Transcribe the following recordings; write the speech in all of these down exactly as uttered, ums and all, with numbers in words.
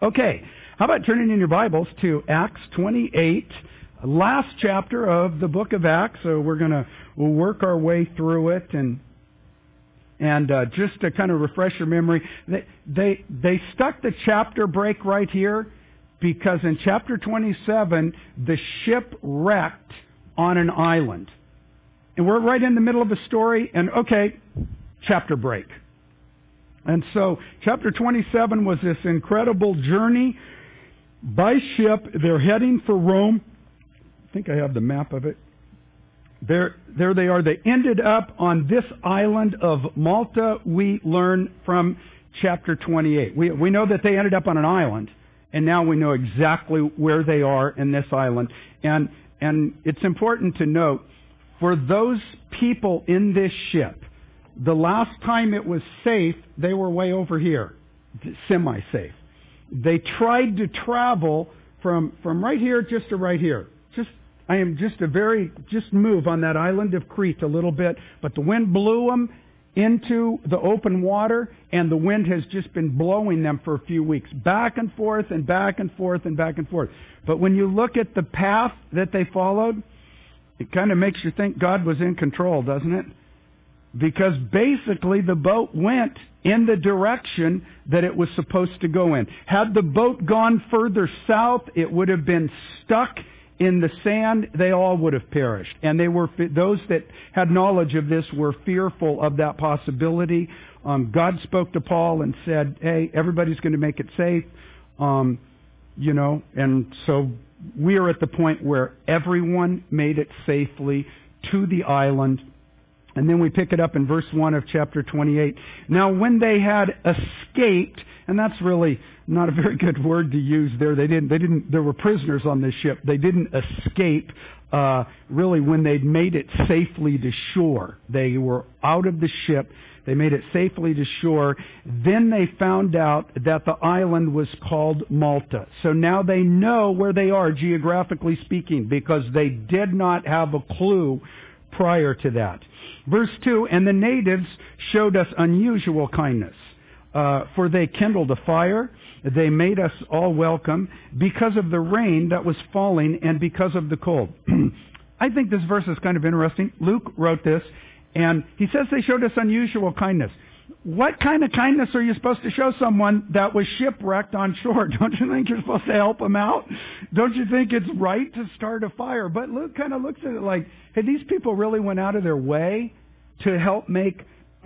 Okay, how about turning in your Bibles to Acts twenty-eight, last chapter of the book of Acts. So we're going to we'll work our way through it, and and uh, just to kind of refresh your memory, they, they they stuck the chapter break right here because in chapter twenty-seven the ship wrecked on an island, and we're right in the middle of a story. And okay, chapter break. And so, chapter twenty-seven was this incredible journey by ship. They're heading for Rome. I think I have the map of it. There, there they are. They ended up on this island of Malta. We learn from chapter twenty-eight. We, we know that they ended up on an island, and now we know exactly where they are in this island. And, and it's important to note, for those people in this ship, the last time it was safe, they were way over here, semi-safe. They tried to travel from from right here just to right here. Just I am just a very just move on that island of Crete a little bit, but the wind blew them into the open water, and the wind has just been blowing them for a few weeks, back and forth and back and forth and back and forth. But when you look at the path that they followed, it kind of makes you think God was in control, doesn't it? Because basically the boat went in the direction that it was supposed to go in. Had the boat gone further south, it would have been stuck in the sand. They all would have perished. And they were those that had knowledge of this were fearful of that possibility. Um, God spoke to Paul and said, "Hey, everybody's going to make it safe." Um, you know, and so we are at the point where everyone made it safely to the island. And then we pick it up in verse one of chapter twenty-eight. Now when they had escaped, and that's really not a very good word to use there. They didn't, they didn't, there were prisoners on this ship. They didn't escape, uh, really when they'd made it safely to shore. They were out of the ship. They made it safely to shore. Then they found out that the island was called Malta. So now they know where they are geographically speaking, because they did not have a clue prior to that. Verse two, and the natives showed us unusual kindness, uh, for they kindled a fire. They made us all welcome because of the rain that was falling and because of the cold. I think this verse is kind of interesting. Luke wrote this, and he says they showed us unusual kindness. What kind of kindness are you supposed to show someone that was shipwrecked on shore? Don't you think you're supposed to help them out? Don't you think it's right to start a fire? But Luke kind of looks at it like, hey, these people really went out of their way to help make,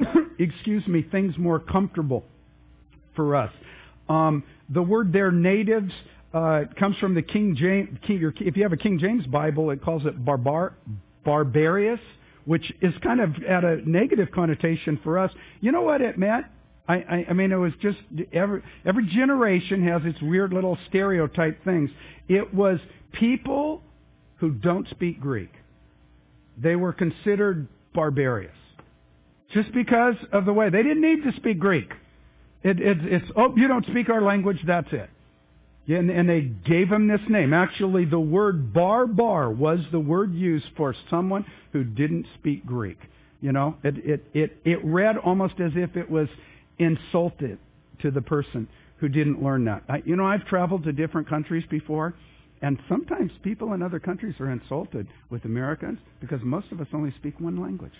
excuse me, things more comfortable for us. Um, the word there, natives, uh, comes from the King James. If you have a King James Bible, it calls it barbar, barbarous, which is kind of at a negative connotation for us. You know what it meant? I, I, I mean, it was just, every, every generation has its weird little stereotype things. It was people who don't speak Greek. They were considered barbarous. Just because of the way. They didn't need to speak Greek. It, it, it's, oh, you don't speak our language, that's it. Yeah, and, and they gave him this name. Actually, the word barbar was the word used for someone who didn't speak Greek. You know, it, it, it, it read almost as if it was insulted to the person who didn't learn that. I, you know, I've traveled to different countries before, and sometimes people in other countries are insulted with Americans because most of us only speak one language.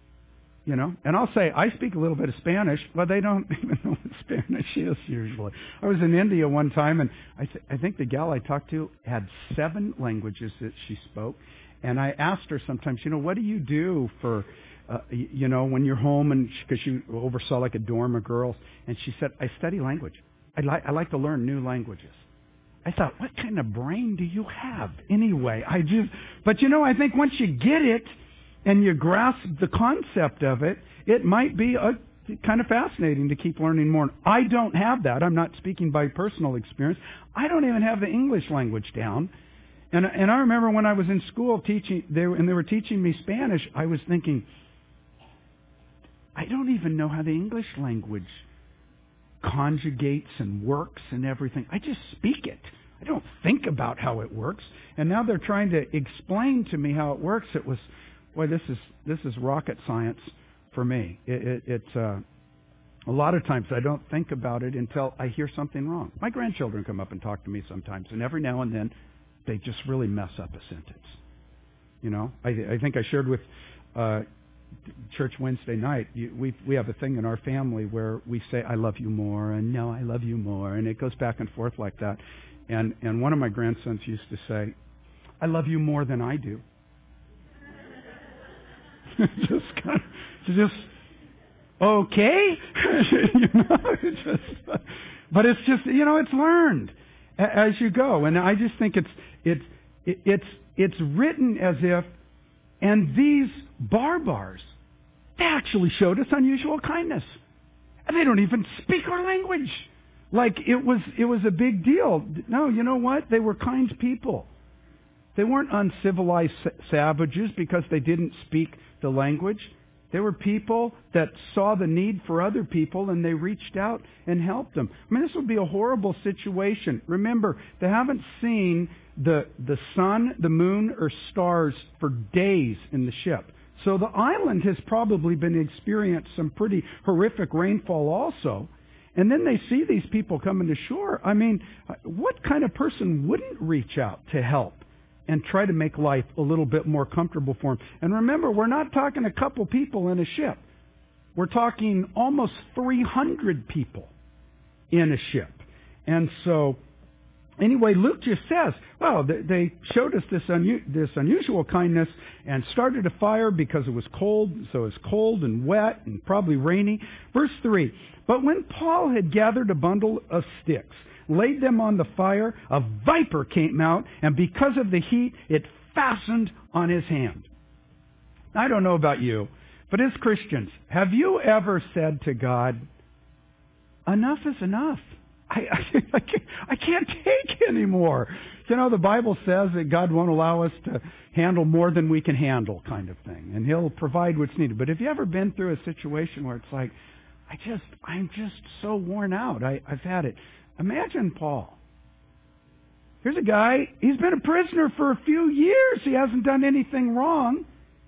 You know, and I'll say, I speak a little bit of Spanish, but they don't even know what Spanish is usually. I was in India one time, and I, th- I think the gal I talked to had seven languages that she spoke. And I asked her sometimes, you know, what do you do for, uh, you know, when you're home, and because she, she oversaw like a dorm of girls. And she said, I study language. I like, I like to learn new languages. I thought, what kind of brain do you have anyway? I just, but you know, I think once you get it, and you grasp the concept of it, it might be a, kind of fascinating to keep learning more. I don't have that. I'm not speaking by personal experience. I don't even have the English language down. And, and I remember when I was in school teaching, they were, and they were teaching me Spanish, I was thinking, I don't even know how the English language conjugates and works and everything. I just speak it. I don't think about how it works. And now they're trying to explain to me how it works. It was... Boy, this is this is rocket science for me. It, it, it's uh, A lot of times I don't think about it until I hear something wrong. My grandchildren come up and talk to me sometimes, and every now and then they just really mess up a sentence. You know, I, I think I shared with uh, church Wednesday night, you, we we have a thing in our family where we say, I love you more, and no, I love you more, and it goes back and forth like that. And, and one of my grandsons used to say, I love you more than I do. just kind of, just... Okay, you know, it's just, but it's just, you know, it's learned as you go, and I just think it's it's it's it's written as if, and these barbars, they actually showed us unusual kindness, and they don't even speak our language, like it was it was a big deal. No, you know what? They were kind people. They weren't uncivilized savages because they didn't speak the language. They were people that saw the need for other people, and they reached out and helped them. I mean, this would be a horrible situation. Remember, they haven't seen the the sun, the moon, or stars for days in the ship. So the island has probably been experiencing some pretty horrific rainfall also. And then they see these people coming to shore. I mean, what kind of person wouldn't reach out to help and try to make life a little bit more comfortable for them? And remember, we're not talking a couple people in a ship. We're talking almost three hundred people in a ship. And so, anyway, Luke just says, well, they showed us this, unu- this unusual kindness and started a fire because it was cold. So it's cold and wet and probably rainy. Verse three, but when Paul had gathered a bundle of sticks, laid them on the fire, a viper came out, and because of the heat, it fastened on his hand. I don't know about you, but as Christians, have you ever said to God, enough is enough? I, I, I, can't, I can't take anymore. You know, the Bible says that God won't allow us to handle more than we can handle, kind of thing, and He'll provide what's needed. But have you ever been through a situation where it's like, I just, I'm just so worn out. I, I've had it. Imagine Paul. Here's a guy, he's been a prisoner for a few years. He hasn't done anything wrong.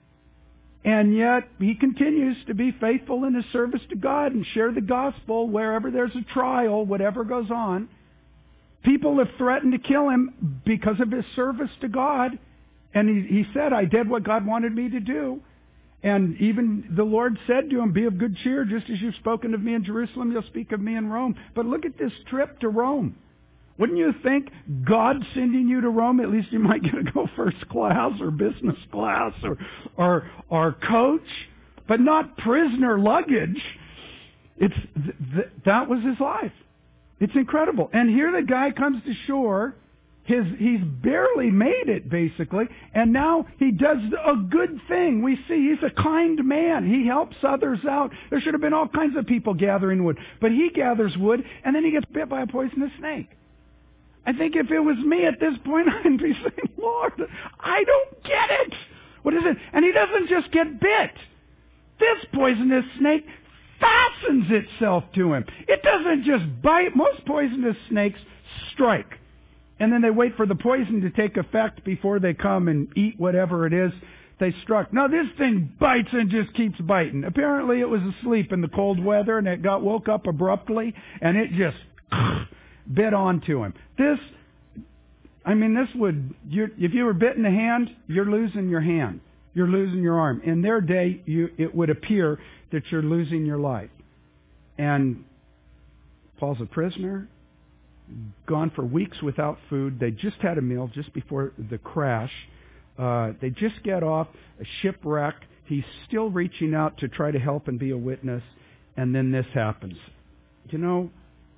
And yet, he continues to be faithful in his service to God and share the gospel wherever there's a trial, whatever goes on. People have threatened to kill him because of his service to God. And he, he said, I did what God wanted me to do. And even the Lord said to him, be of good cheer, just as you've spoken of me in Jerusalem, you'll speak of me in Rome. But look at this trip to Rome. Wouldn't you think God sending you to Rome, at least you might get to go first class or business class or, or, or coach, but not prisoner luggage. It's, th- th- that was his life. It's incredible. And here the guy comes to shore. His, he's barely made it, basically, and now he does a good thing. We see he's a kind man. He helps others out. There should have been all kinds of people gathering wood, but he gathers wood, and then he gets bit by a poisonous snake. I think if it was me at this point, I'd be saying, Lord, I don't get it. What is it? And he doesn't just get bit. This poisonous snake fastens itself to him. It doesn't just bite. Most poisonous snakes strike. And then they wait for the poison to take effect before they come and eat whatever it is they struck. No, this thing bites and just keeps biting. Apparently it was asleep in the cold weather and it got woke up abruptly and it just bit onto him. This, I mean, this would, you, if you were bit in the hand, you're losing your hand. You're losing your arm. In their day, you, it would appear that you're losing your life. And Paul's a prisoner. Gone for weeks without food. They just had a meal just before the crash. Uh, they just get off a shipwreck. He's still reaching out to try to help and be a witness. And then this happens. You know,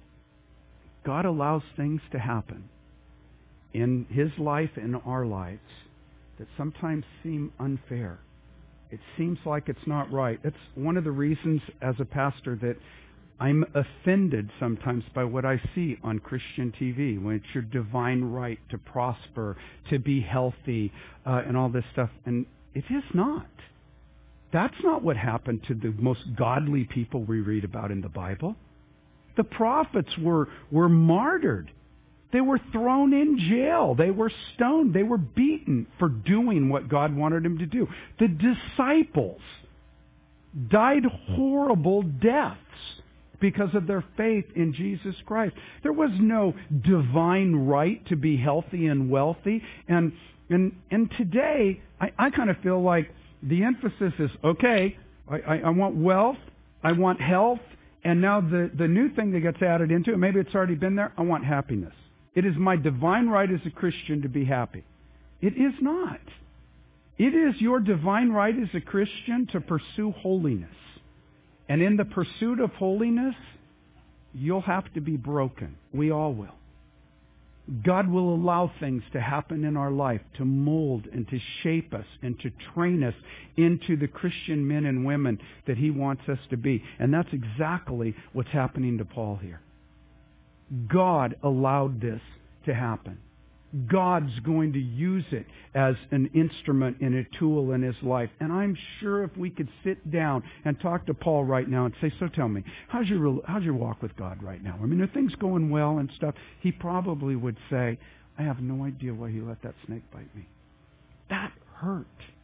God allows things to happen in His life and our lives that sometimes seem unfair. It seems like it's not right. It's one of the reasons as a pastor that I'm offended sometimes by what I see on Christian T V, when it's your divine right to prosper, to be healthy, uh, and all this stuff. And it is not. That's not what happened to the most godly people we read about in the Bible. The prophets were, were martyred. They were thrown in jail. They were stoned. They were beaten for doing what God wanted them to do. The disciples died horrible deaths because of their faith in Jesus Christ. There was no divine right to be healthy and wealthy. And and and today, I, I kind of feel like the emphasis is, okay, I, I, I want wealth, I want health, and now the, the new thing that gets added into it, maybe it's already been there, I want happiness. It is my divine right as a Christian to be happy. It is not. It is your divine right as a Christian to pursue holiness. And in the pursuit of holiness, you'll have to be broken. We all will. God will allow things to happen in our life to mold and to shape us and to train us into the Christian men and women that He wants us to be. And that's exactly what's happening to Paul here. God allowed this to happen. God's going to use it as an instrument and a tool in his life. And I'm sure if we could sit down and talk to Paul right now and say, so tell me, how's your how's your walk with God right now? I mean, are things going well and stuff? He probably would say, I have no idea why he let that snake bite me. That hurt.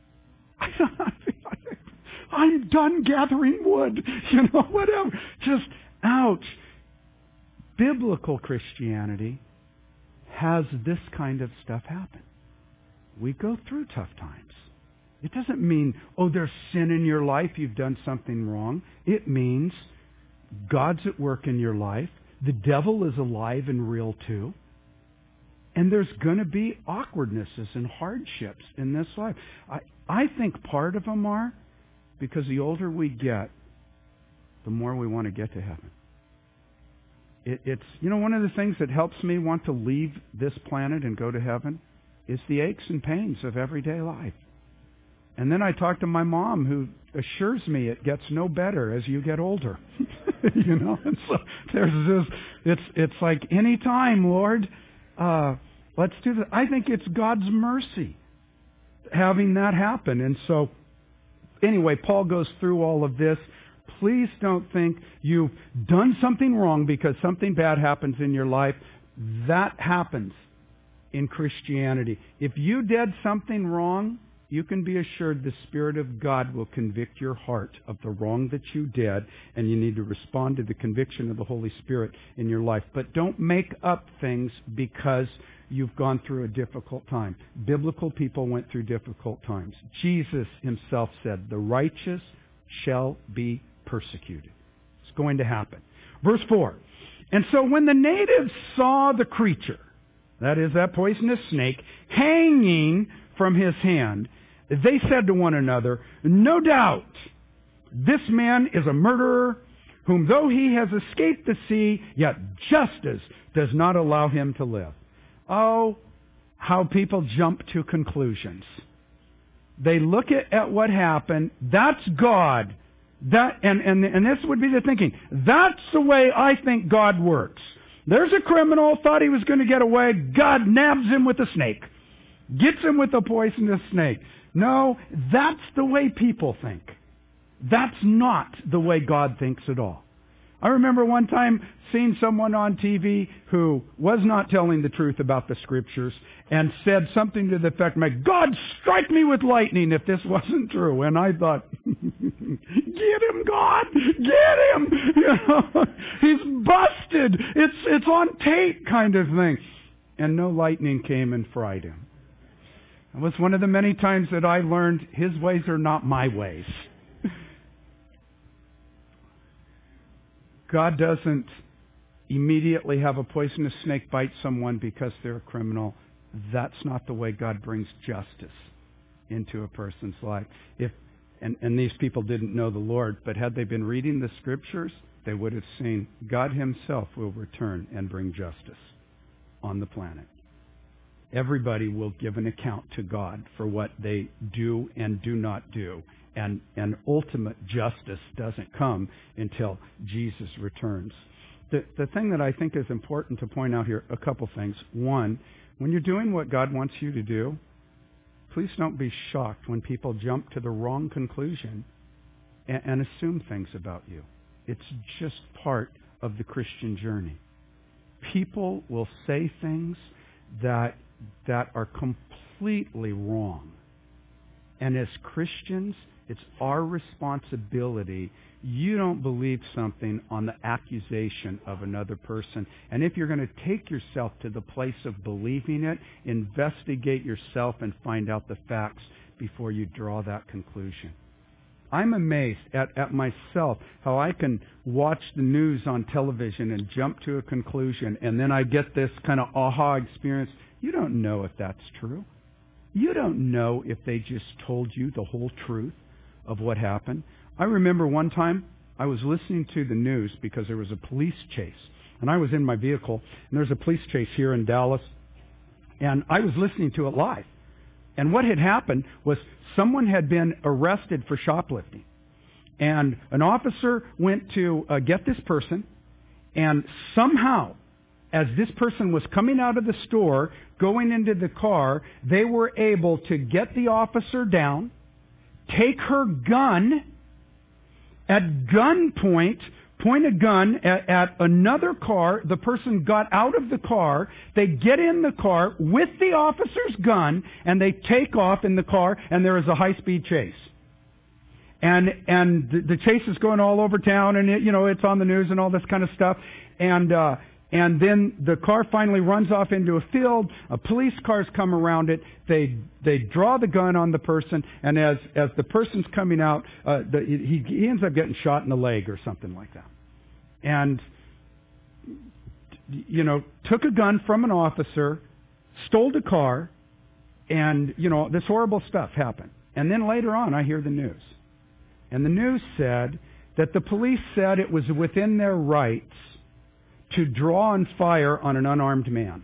I'm done gathering wood, you know, whatever. Just, ouch. Biblical Christianity has this kind of stuff happen. We go through tough times. It doesn't mean, oh, there's sin in your life, you've done something wrong. It means God's at work in your life. The devil is alive and real too. And there's going to be awkwardnesses and hardships in this life. I, I think part of them are because the older we get, the more we want to get to heaven. It, it's, you know, one of the things that helps me want to leave this planet and go to heaven is the aches and pains of everyday life. And then I talk to my mom, who assures me it gets no better as you get older. You know, and so there's this, it's, it's like any time, Lord, uh, let's do that. I think it's God's mercy having that happen. And so, anyway, Paul goes through all of this. Please don't think you've done something wrong because something bad happens in your life. That happens in Christianity. If you did something wrong, you can be assured the Spirit of God will convict your heart of the wrong that you did, and you need to respond to the conviction of the Holy Spirit in your life. But don't make up things because you've gone through a difficult time. Biblical people went through difficult times. Jesus himself said, the righteous shall be persecuted. It's going to happen. Verse four. And so when the natives saw the creature, that is that poisonous snake, hanging from his hand, they said to one another, no doubt this man is a murderer, whom though he has escaped the sea, yet justice does not allow him to live. Oh, how people jump to conclusions. They look at, at what happened. That's God. That and, and and this would be the thinking. That's the way I think God works. There's a criminal, thought he was going to get away. God nabs him with a snake. Gets him with a poisonous snake. No, that's the way people think. That's not the way God thinks at all. I remember one time seeing someone on T V who was not telling the truth about the Scriptures and said something to the effect, "May God strike me with lightning if this wasn't true." And I thought, get him, God! Get him! You know, he's busted! It's, it's on tape kind of thing. And no lightning came and fried him. It was one of the many times that I learned his ways are not my ways. God doesn't immediately have a poisonous snake bite someone because they're a criminal. That's not the way God brings justice into a person's life. If and, and these people didn't know the Lord, but had they been reading the Scriptures, they would have seen God himself will return and bring justice on the planet. Everybody will give an account to God for what they do and do not do. And, and ultimate justice doesn't come until Jesus returns. The, the thing that I think is important to point out here, a couple things. One, when you're doing what God wants you to do, please don't be shocked when people jump to the wrong conclusion and, and assume things about you. It's just part of the Christian journey. People will say things that that are completely wrong. And as Christians, it's our responsibility. You don't believe something on the accusation of another person. And if you're going to take yourself to the place of believing it, investigate yourself and find out the facts before you draw that conclusion. I'm amazed at, at myself how I can watch the news on television and jump to a conclusion, and then I get this kind of aha experience. You don't know if that's true. You don't know if they just told you the whole truth of what happened. I remember one time I was listening to the news because there was a police chase. And I was in my vehicle, and there's a police chase here in Dallas. And I was listening to it live. And what had happened was someone had been arrested for shoplifting. And an officer went to uh, get this person. And somehow, as this person was coming out of the store, going into the car, they were able to get the officer down, take her gun, at gunpoint, point a gun at, at another car. The person got out of the car. They get in the car with the officer's gun, and they take off in the car, and there is a high-speed chase. And and the, the chase is going all over town, and it, you know, it's on the news and all this kind of stuff. And uh, and then the car finally runs off into a field. Uh, police cars come around it. They they draw the gun on the person, and as as the person's coming out, uh, the, he he ends up getting shot in the leg or something like that. And you know, took a gun from an officer, stole the car, and you know, this horrible stuff happened. And then later on, I hear the news, and the news said that the police said it was within their rights to draw and fire on an unarmed man.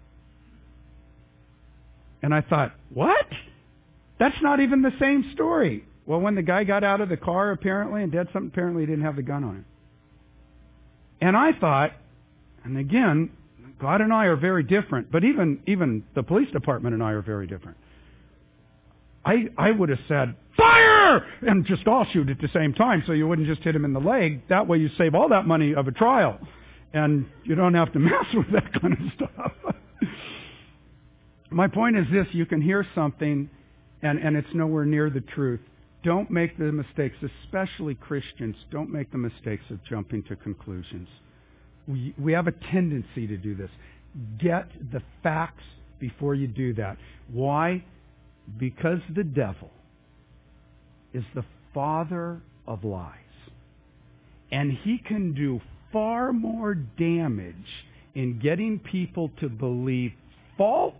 And I thought, what? That's not even the same story. Well, when the guy got out of the car apparently and did something, apparently he didn't have the gun on him. And I thought, and again, God and I are very different, but even even the police department and I are very different. I I would have said, fire! And just all shoot at the same time so you wouldn't just hit him in the leg. That way you save all that money of a trial. And you don't have to mess with that kind of stuff. My point is this, you can hear something and, and it's nowhere near the truth. Don't make the mistakes, especially Christians, don't make the mistakes of jumping to conclusions. We, we have a tendency to do this. Get the facts before you do that. Why? Because the devil is the father of lies. And he can do far more damage in getting people to believe false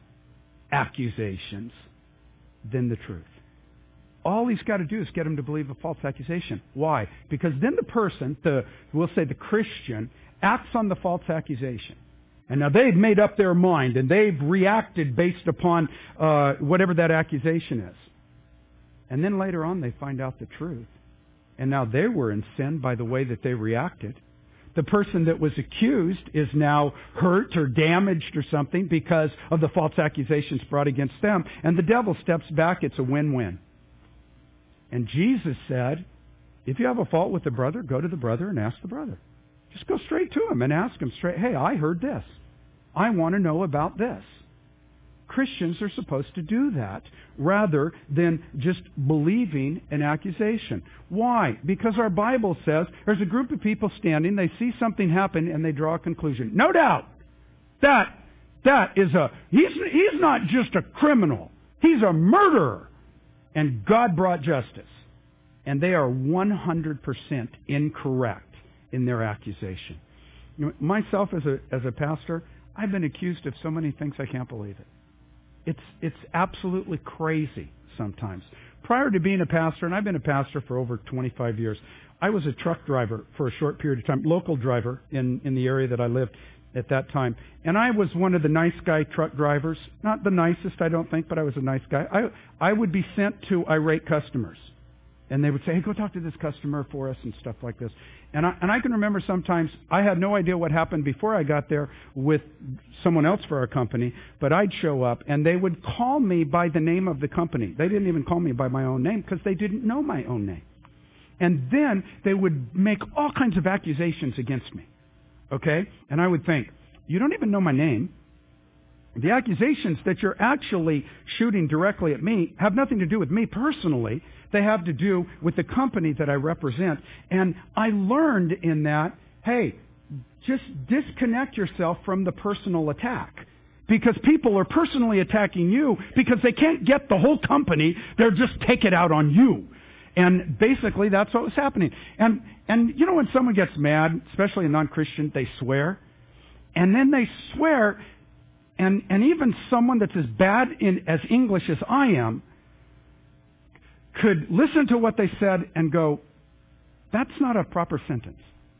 accusations than the truth. All he's got to do is get them to believe a false accusation. Why? Because then the person, the we'll say the Christian, acts on the false accusation. And now they've made up their mind and they've reacted based upon uh, whatever that accusation is. And then later on they find out the truth. And now they were in sin by the way that they reacted. The person that was accused is now hurt or damaged or something because of the false accusations brought against them. And the devil steps back. It's a win-win. And Jesus said, if you have a fault with the brother, go to the brother and ask the brother. Just go straight to him and ask him straight, hey, I heard this. I want to know about this. Christians are supposed to do that rather than just believing an accusation. Why? Because our Bible says there's a group of people standing, they see something happen, and they draw a conclusion. No doubt that that is a, he's, he's not just a criminal. He's a murderer. And God brought justice. And they are one hundred percent incorrect in their accusation. You know, myself as a as a pastor, I've been accused of so many things I can't believe it. It's it's absolutely crazy sometimes. Prior to being a pastor, and I've been a pastor for over twenty-five years, I was a truck driver for a short period of time, local driver in, in the area that I lived at that time. And I was one of the nice guy truck drivers. Not the nicest, I don't think, but I was a nice guy. I I would be sent to irate customers. And they would say, hey, go talk to this customer for us and stuff like this. And I, and I can remember sometimes I had no idea what happened before I got there with someone else for our company, but I'd show up and they would call me by the name of the company. They didn't even call me by my own name because they didn't know my own name. And then they would make all kinds of accusations against me. Okay? And I would think, you don't even know my name. The accusations that you're actually shooting directly at me have nothing to do with me personally. They have to do with the company that I represent. And I learned in that, hey, just disconnect yourself from the personal attack. Because people are personally attacking you because they can't get the whole company. They'll just take it out on you. And basically that's what was happening. And, and you know when someone gets mad, especially a non-Christian, they swear. And then they swear, and, and even someone that's as bad in, as English as I am could listen to what they said and go, that's not a proper sentence.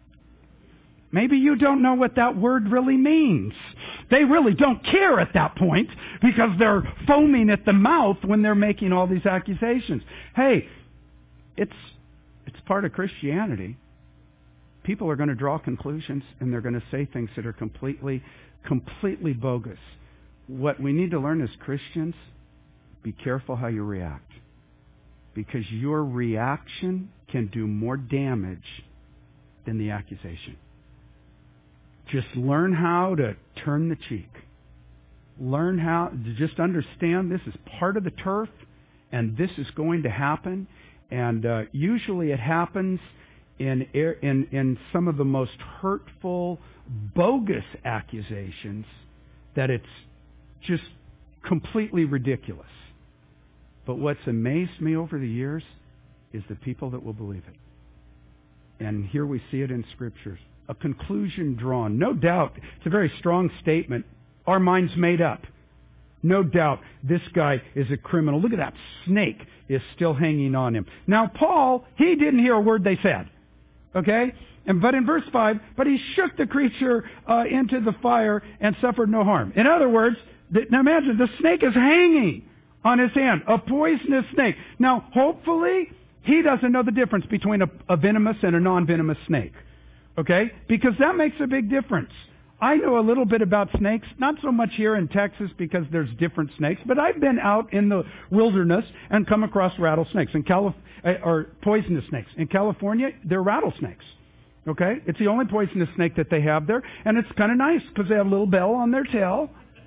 Maybe you don't know what that word really means. They really don't care at that point because they're foaming at the mouth when they're making all these accusations. Hey, it's it's part of Christianity. People are going to draw conclusions and they're going to say things that are completely, completely bogus. What we need to learn as Christians, be careful how you react. Because your reaction can do more damage than the accusation. Just learn how to turn the cheek. Learn how to just understand this is part of the turf and this is going to happen. And uh, usually it happens in, in, in some of the most hurtful, bogus accusations that it's just completely ridiculous. But what's amazed me over the years is the people that will believe it. And here we see it in Scriptures. A conclusion drawn. No doubt, it's a very strong statement. Our mind's made up. No doubt this guy is a criminal. Look at that snake is still hanging on him. Now Paul, he didn't hear a word they said. Okay? And but in verse five, but he shook the creature uh, into the fire and suffered no harm. In other words, the, now imagine the snake is hanging on his hand. A poisonous snake. Now hopefully he doesn't know the difference between a, a venomous and a non-venomous snake. Okay? Because that makes a big difference. I know a little bit about snakes, not so much here in Texas because there's different snakes, but I've been out in the wilderness and come across rattlesnakes in Calif- or poisonous snakes. In California, they're rattlesnakes. Okay? It's the only poisonous snake that they have there, and it's kind of nice because they have a little bell on their tail.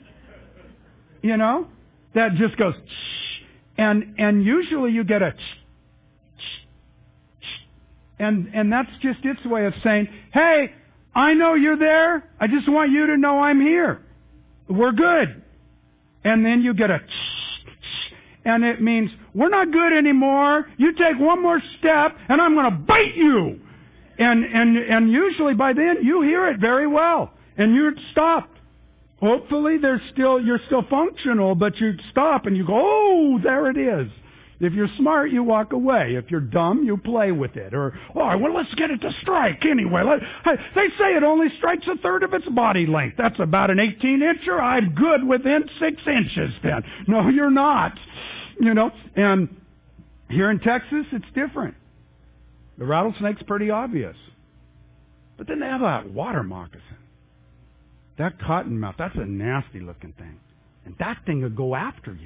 You know? That just goes shh. And and usually you get a shh, shh, shh. And and that's just its way of saying, hey, I know you're there. I just want you to know I'm here. We're good. And then you get a shh, shh, and it means we're not good anymore. You take one more step and I'm going to bite you. And and and usually by then you hear it very well and you stop. Hopefully there's still you're still functional, but you stop and you go, oh, there it is. If you're smart, you walk away. If you're dumb, you play with it. Or, oh, well, let's get it to strike anyway. Let, they say it only strikes a third of its body length. That's about an eighteen incher. I'm good within six inches then. No, you're not. You know, and here in Texas, it's different. The rattlesnake's pretty obvious. But then they have that water moccasin. That cottonmouth, that's a nasty looking thing. And that thing will go after you.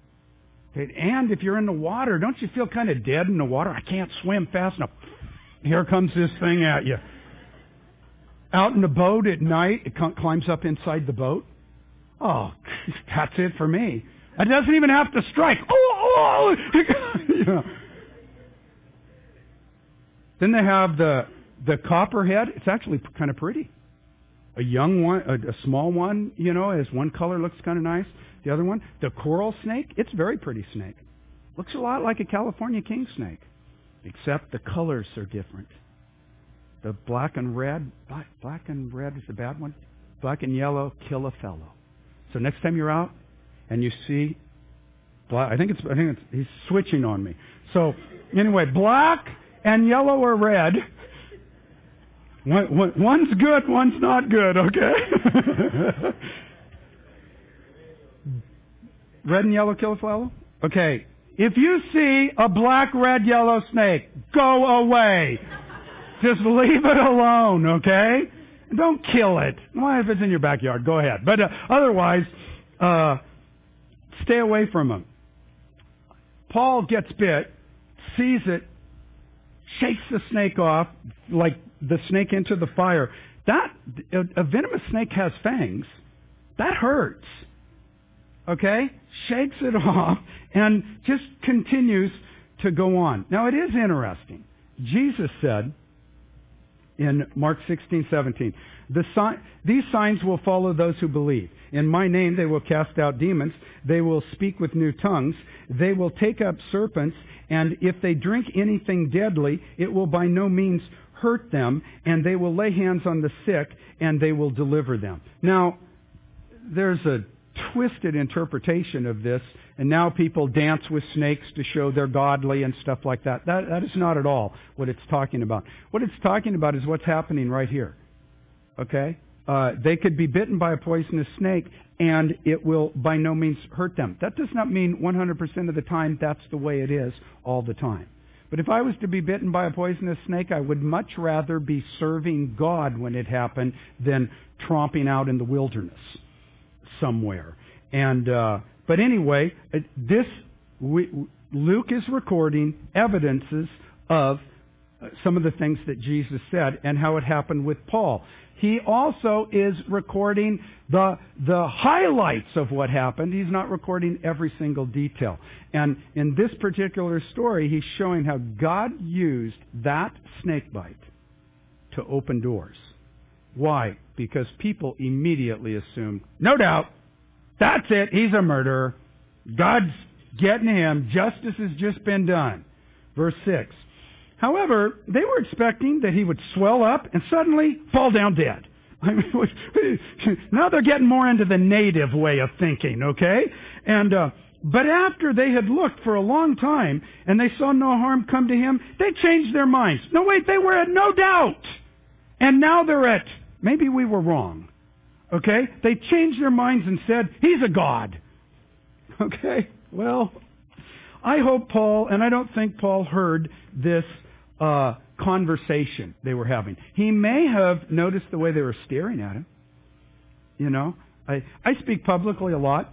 And if you're in the water, don't you feel kind of dead in the water? I can't swim fast enough. Here comes this thing at you. Out in the boat at night, it climbs up inside the boat. Oh, that's it for me. It doesn't even have to strike. Oh, oh. You know. Then they have the the copperhead. It's actually kind of pretty. A young one, a, a small one, you know, as one color looks kind of nice. The other one, the coral snake, it's a very pretty snake. Looks a lot like a California king snake, except the colors are different. The black and red, black, black and red is the bad one. Black and yellow kill a fellow. So next time you're out and you see black, I think it's, I think it's, he's switching on me. So anyway, black and yellow or red. One, one, one's good, one's not good. Okay. Red and yellow kill a fellow? Okay. If you see a black, red, yellow snake, go away. Just leave it alone, okay? Don't kill it. Well, if it's in your backyard, go ahead. But uh, otherwise, uh, stay away from them. Paul gets bit, sees it, shakes the snake off, like the snake into the fire. That, a, a venomous snake has fangs. That hurts. okay, shakes it off and just continues to go on. Now, it is interesting. Jesus said in Mark sixteen seventeen, the si- these signs will follow those who believe. In my name they will cast out demons. They will speak with new tongues. They will take up serpents. And if they drink anything deadly, it will by no means hurt them. And they will lay hands on the sick, and they will deliver them. Now, there's a twisted interpretation of this, and now people dance with snakes to show they're godly and stuff like that. That, that is not at all what it's talking about. What it's talking about is what's happening right here. Okay? Uh, they could be bitten by a poisonous snake, and it will by no means hurt them. That does not mean one hundred percent of the time that's the way it is all the time. But if I was to be bitten by a poisonous snake, I would much rather be serving God when it happened than tromping out in the wilderness somewhere. And uh, but anyway, this we, Luke is recording evidences of some of the things that Jesus said and how it happened with Paul. He also is recording the the highlights of what happened. He's not recording every single detail. And in this particular story, he's showing how God used that snake bite to open doors. Why? Because people immediately assumed, no doubt, that's it, he's a murderer. God's getting him. Justice has just been done. Verse six. However, they were expecting that he would swell up and suddenly fall down dead. I mean, now they're getting more into the native way of thinking, okay? And uh, but after they had looked for a long time and they saw no harm come to him, they changed their minds. No, wait, they were at no doubt. And now they're at, maybe we were wrong. Okay? They changed their minds and said, he's a god. Okay? Well, I hope Paul, and I don't think Paul heard this uh, conversation they were having. He may have noticed the way they were staring at him. You know, I, I speak publicly a lot,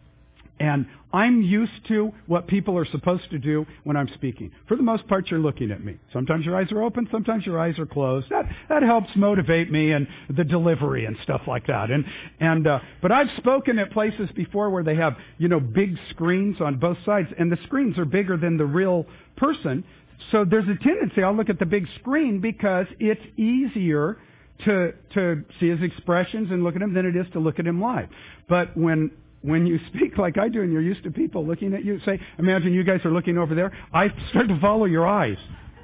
and I'm used to what people are supposed to do when I'm speaking. For the most part, you're looking at me. Sometimes your eyes are open, sometimes your eyes are closed. That that helps motivate me and the delivery and stuff like that. And and uh, but I've spoken at places before where they have, you know, big screens on both sides, and the screens are bigger than the real person. So there's a tendency I'll look at the big screen because it's easier to to see his expressions and look at him than it is to look at him live. But when When you speak like I do and you're used to people looking at you, say, imagine you guys are looking over there, I start to follow your eyes.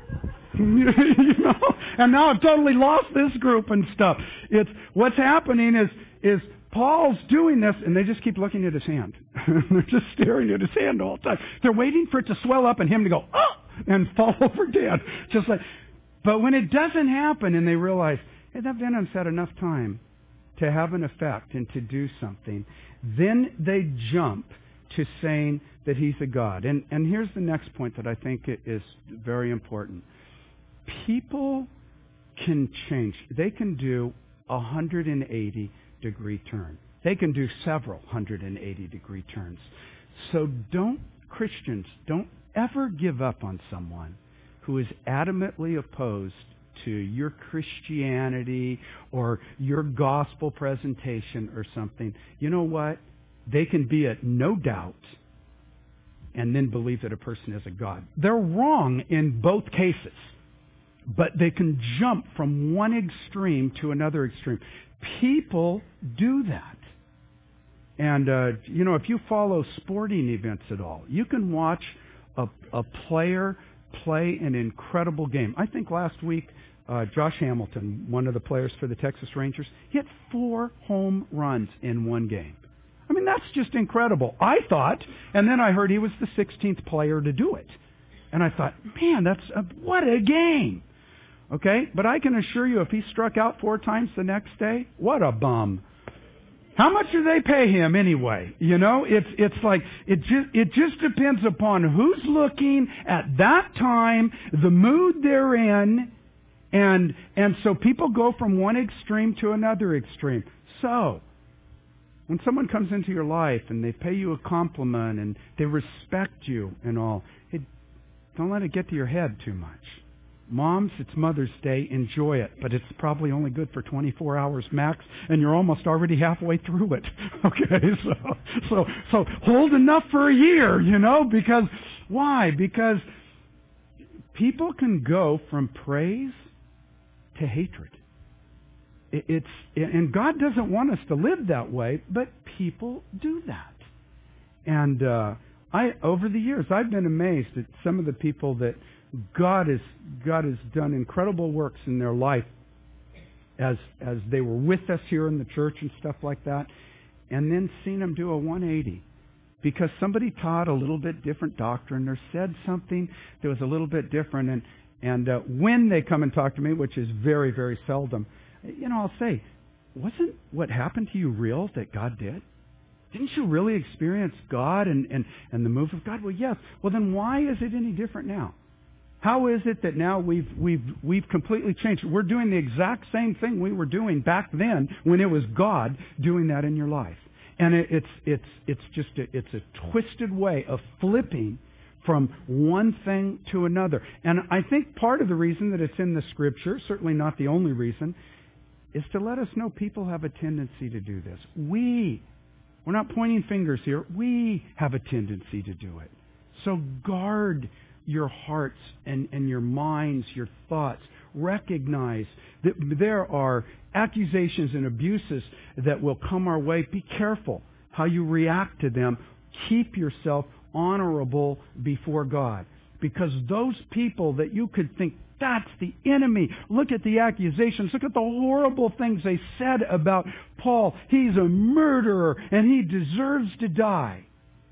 you know? And now I've totally lost this group and stuff. It's what's happening is is Paul's doing this and they just keep looking at his hand. They're just staring at his hand all the time. They're waiting for it to swell up and him to go, oh, and fall over dead. Just like but when it doesn't happen and they realize, hey, that venom's had enough time to have an effect and to do something, then they jump to saying that he's a god. And and here's the next point that I think is very important. People can change. They can do a one hundred eighty degree turn. They can do several one hundred eighty degree turns. So don't, Christians, don't ever give up on someone who is adamantly opposed to your Christianity or your gospel presentation or something. You know what? They can be at no doubt and then believe that a person is a god. They're wrong in both cases, but they can jump from one extreme to another extreme. People do that. And, uh, you know, if you follow sporting events at all, you can watch a, a player play an incredible game. I think last week, Uh, Josh Hamilton, one of the players for the Texas Rangers, hit four home runs in one game. I mean, that's just incredible. I thought, and then I heard he was the sixteenth player to do it. And I thought, man, that's a, what a game. Okay? But I can assure you, if he struck out four times the next day, what a bum. How much do they pay him anyway? You know, it's it's like it just it just depends upon who's looking at that time, the mood they're in. And and so people go from one extreme to another extreme. So, when someone comes into your life and they pay you a compliment and they respect you and all, it, don't let it get to your head too much. Moms, it's Mother's Day. Enjoy it. But it's probably only good for twenty-four hours max, and you're almost already halfway through it. Okay, so so so hold enough for a year, you know, because why? Because people can go from praise to hatred. It's and God doesn't want us to live that way, but people do that. And uh, I, over the years, I've been amazed at some of the people that God has God has done incredible works in their life as as they were with us here in the church and stuff like that, and then seen them do a one eighty because somebody taught a little bit different doctrine or said something that was a little bit different. And and uh, when they come and talk to me, which is very very seldom, you know, I'll say, wasn't what happened to you real that God did? Didn't you really experience God and, and, and the move of God? Well, yes. Well, then why is it any different now? How is it that now we've we've we've completely changed? We're doing the exact same thing we were doing back then when it was God doing that in your life. And it, it's it's it's just a, it's a twisted way of flipping from one thing to another. And I think part of the reason that it's in the Scripture, certainly not the only reason, is to let us know people have a tendency to do this. We, we're not pointing fingers here. We have a tendency to do it. So guard your hearts and, and your minds, your thoughts. Recognize that there are accusations and abuses that will come our way. Be careful how you react to them. Keep yourself honorable before God. Because those people that you could think, that's the enemy. Look at the accusations. Look at the horrible things they said about Paul. He's a murderer and he deserves to die.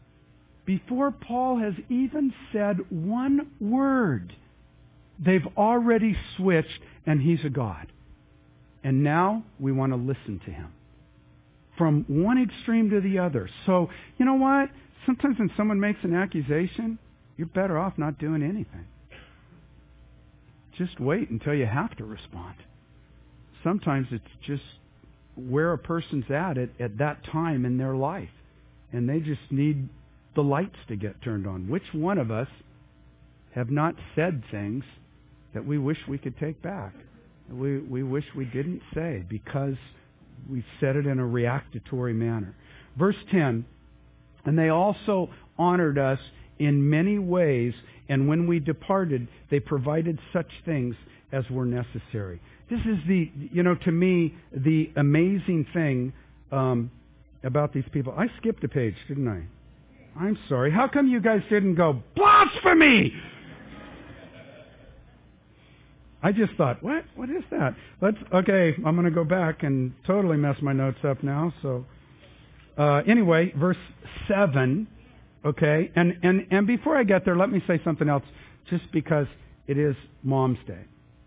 Before Paul has even said one word, they've already switched and he's a god. And now we want to listen to him. From one extreme to the other. So, you know what? Sometimes when someone makes an accusation, you're better off not doing anything. Just wait until you have to respond. Sometimes it's just where a person's at at, at that time in their life. And they just need the lights to get turned on. Which one of us have not said things that we wish we could take back? We, we wish we didn't say because we said it in a reactatory manner. Verse ten, and they also honored us in many ways, and when we departed, they provided such things as were necessary. This is the, you know, to me, the amazing thing um, about these people. I skipped a page, didn't I? I'm sorry. How come you guys didn't go, blasphemy? I just thought, what? What is that? Let's, okay, I'm going to go back and totally mess my notes up now. So, uh, anyway, verse seven. Okay, and, and, and before I get there, let me say something else, just because it is Mom's Day.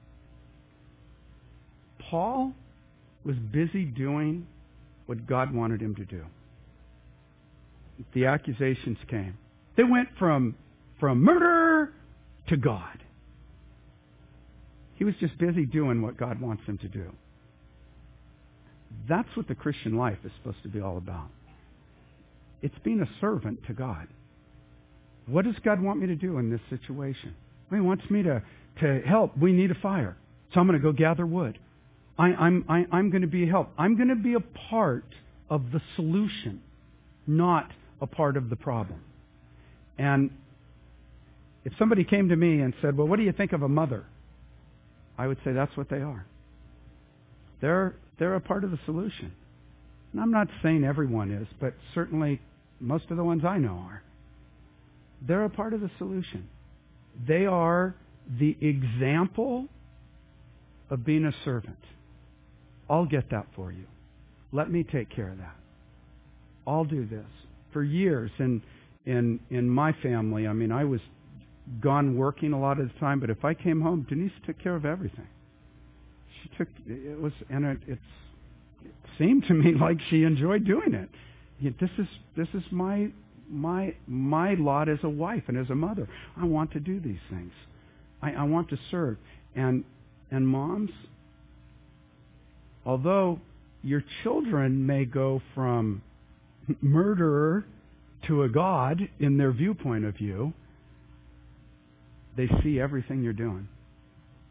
Paul was busy doing what God wanted him to do. The accusations came. They went from, from murder to God. He was just busy doing what God wants him to do. That's what the Christian life is supposed to be all about. It's being a servant to God. What does God want me to do in this situation? Well, he wants me to, to help. We need a fire. So I'm going to go gather wood. I, I'm, I, I'm going to be a help. I'm going to be a part of the solution, not a part of the problem. And if somebody came to me and said, well, what do you think of a mother? I would say that's what they are. They're, they're a part of the solution. And I'm not saying everyone is, but certainly most of the ones I know are. They're a part of the solution. They are the example of being a servant. I'll get that for you. Let me take care of that. I'll do this. For years in in in my family, I mean, I was gone working a lot of the time, but if I came home, Denise took care of everything. She took it was and it, it's it seemed to me like she enjoyed doing it. Yet this is this is my my my lot as a wife and as a mother. I want to do these things. I, I want to serve. And and moms, although your children may go from murderer to a god in their viewpoint of you, they see everything you're doing.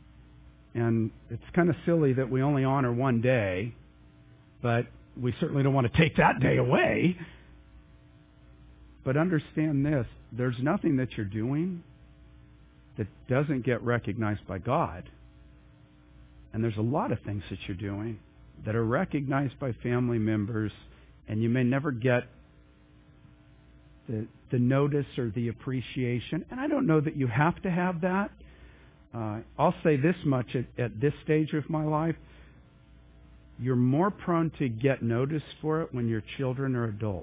And it's kind of silly that we only honor one day, but we certainly don't want to take that day away. But understand this, there's nothing that you're doing that doesn't get recognized by God. And there's a lot of things that you're doing that are recognized by family members, and you may never get the, the notice or the appreciation. And I don't know that you have to have that. Uh, I'll say this much at, at this stage of my life. You're more prone to get noticed for it when your children are adults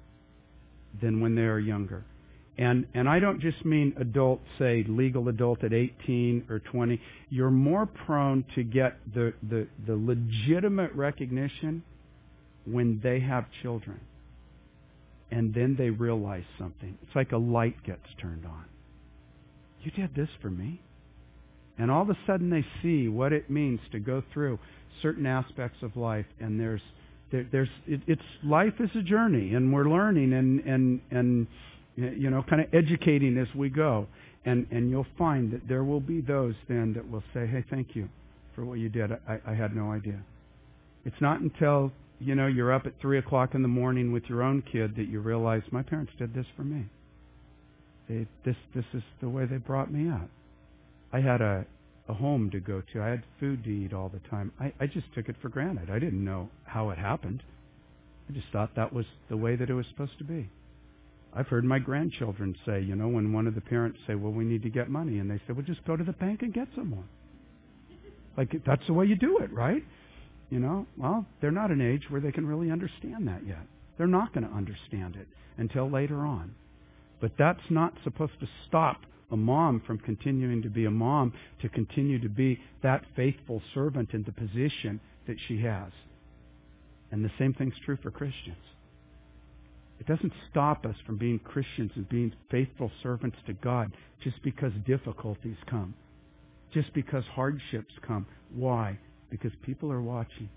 than when they are younger. And and I don't just mean adult, say legal adult at eighteen or twenty. You're more prone to get the, the, the legitimate recognition when they have children. And then they realize something. It's like a light gets turned on. You did this for me. And all of a sudden they see what it means to go through certain aspects of life. And there's there, there's it, it's life is a journey, and we're learning and and and you know, kind of educating as we go. And, and you'll find that there will be those then that will say, hey, thank you for what you did. I, I had no idea. It's not until, you know, you're up at three o'clock in the morning with your own kid that you realize, my parents did this for me. They, this, this is the way they brought me up. I had a, a home to go to. I had food to eat all the time. I, I just took it for granted. I didn't know how it happened. I just thought that was the way that it was supposed to be. I've heard my grandchildren say, you know, when one of the parents say, well, we need to get money, and they say, well, just go to the bank and get some more. Like, that's the way you do it, right? You know, well, they're not an age where they can really understand that yet. They're not going to understand it until later on. But that's not supposed to stop a mom from continuing to be a mom, to continue to be that faithful servant in the position that she has. And the same thing's true for Christians. It doesn't stop us from being Christians and being faithful servants to God just because difficulties come, just because hardships come. Why? Because people are watching.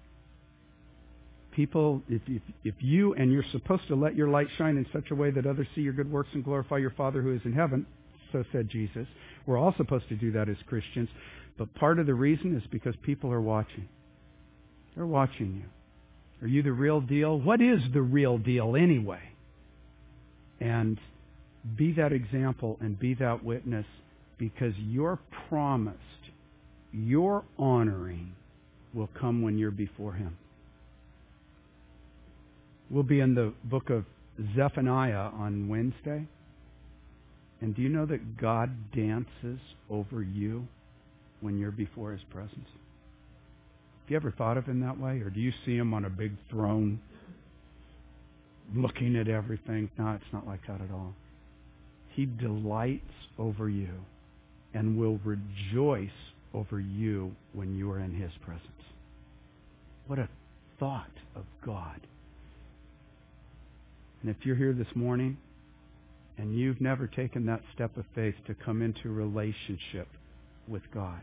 People, if, if, if you, and you're supposed to let your light shine in such a way that others see your good works and glorify your Father who is in heaven, so said Jesus. We're all supposed to do that as Christians. But part of the reason is because people are watching. They're watching you. Are you the real deal? What is the real deal anyway? And be that example and be that witness, because your promised, your honoring will come when you're before Him. We'll be in the book of Zephaniah on Wednesday. And do you know that God dances over you when you're before His presence? Have you ever thought of Him that way? Or do you see Him on a big throne looking at everything? No, it's not like that at all. He delights over you and will rejoice over you when you are in His presence. What a thought of God. And if you're here this morning and you've never taken that step of faith to come into relationship with God,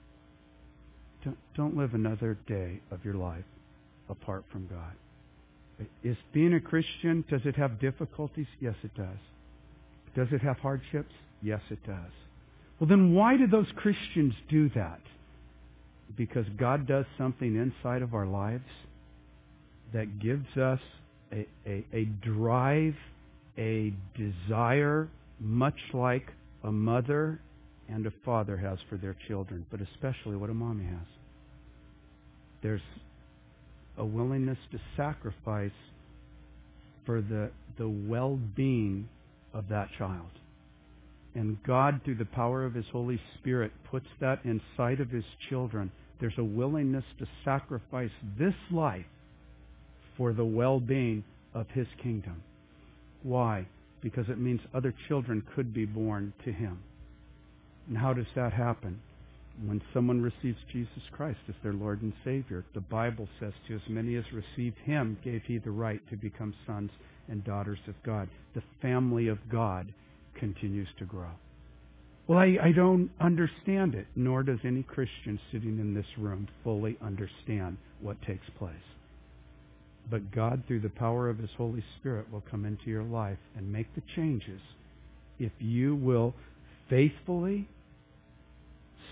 don't, don't live another day of your life apart from God. Is being a Christian, does it have difficulties? Yes, it does. Does it have hardships? Yes, it does. Well, then why do those Christians do that? Because God does something inside of our lives that gives us a, a, a drive, a desire, much like a mother and a father has for their children, but especially what a mommy has. There's a willingness to sacrifice for the, the well-being of that child. And God, through the power of His Holy Spirit, puts that inside of His children. There's a willingness to sacrifice this life for the well-being of His kingdom. Why? Because it means other children could be born to Him. And how does that happen? When someone receives Jesus Christ as their Lord and Savior, the Bible says, to as many as received Him, gave He the right to become sons and daughters of God. The family of God continues to grow. Well, I, I don't understand it, nor does any Christian sitting in this room fully understand what takes place. But God, through the power of His Holy Spirit, will come into your life and make the changes if you will faithfully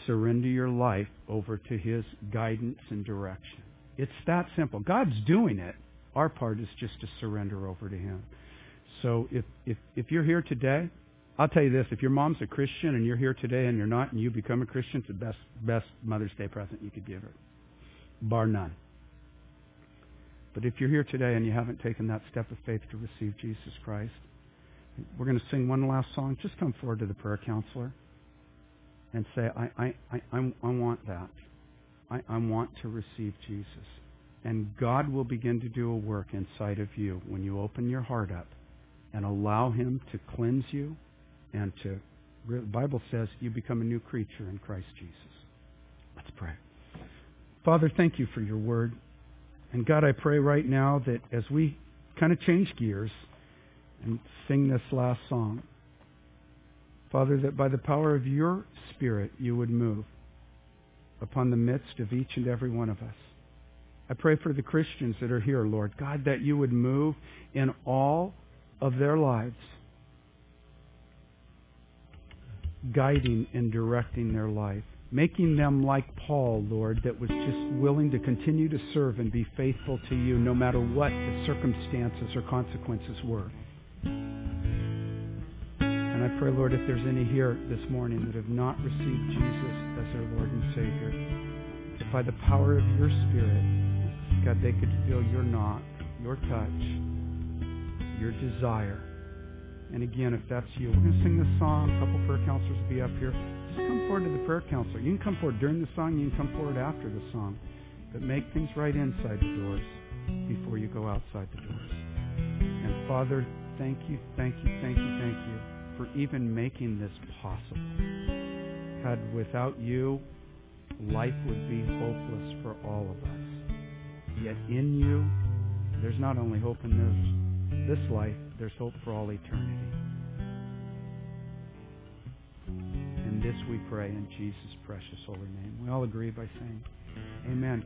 surrender your life over to His guidance and direction. It's that simple. God's doing it. Our part is just to surrender over to Him. So if, if, if you're here today, I'll tell you this, if your mom's a Christian and you're here today and you're not and you become a Christian, it's the best, best Mother's Day present you could give her. Bar none. But if you're here today and you haven't taken that step of faith to receive Jesus Christ, we're going to sing one last song. Just come forward to the prayer counselor and say, I, I, I, I, I want that. I, I want to receive Jesus. And God will begin to do a work inside of you when you open your heart up and allow Him to cleanse you and to, the Bible says, you become a new creature in Christ Jesus. Let's pray. Father, thank you for your word. And God, I pray right now that as we kind of change gears and sing this last song, Father, that by the power of your Spirit, you would move upon the midst of each and every one of us. I pray for the Christians that are here, Lord God, that you would move in all of their lives, guiding and directing their life, making them like Paul, Lord, that was just willing to continue to serve and be faithful to you no matter what the circumstances or consequences were. And I pray, Lord, if there's any here this morning that have not received Jesus as their Lord and Savior, that by the power of your Spirit, God, they could feel your knock, your touch, your desire. And again, if that's you, we're going to sing this song. A couple prayer counselors will be up here. Just come forward to the prayer counselor. You can come forward during the song. You can come forward after the song. But make things right inside the doors before you go outside the doors. And Father, thank you, thank you, thank you, thank you for even making this possible. God, without you, life would be hopeless for all of us. Yet in you, there's not only hope in this, this life, there's hope for all eternity. And this we pray in Jesus' precious holy name. We all agree by saying, amen.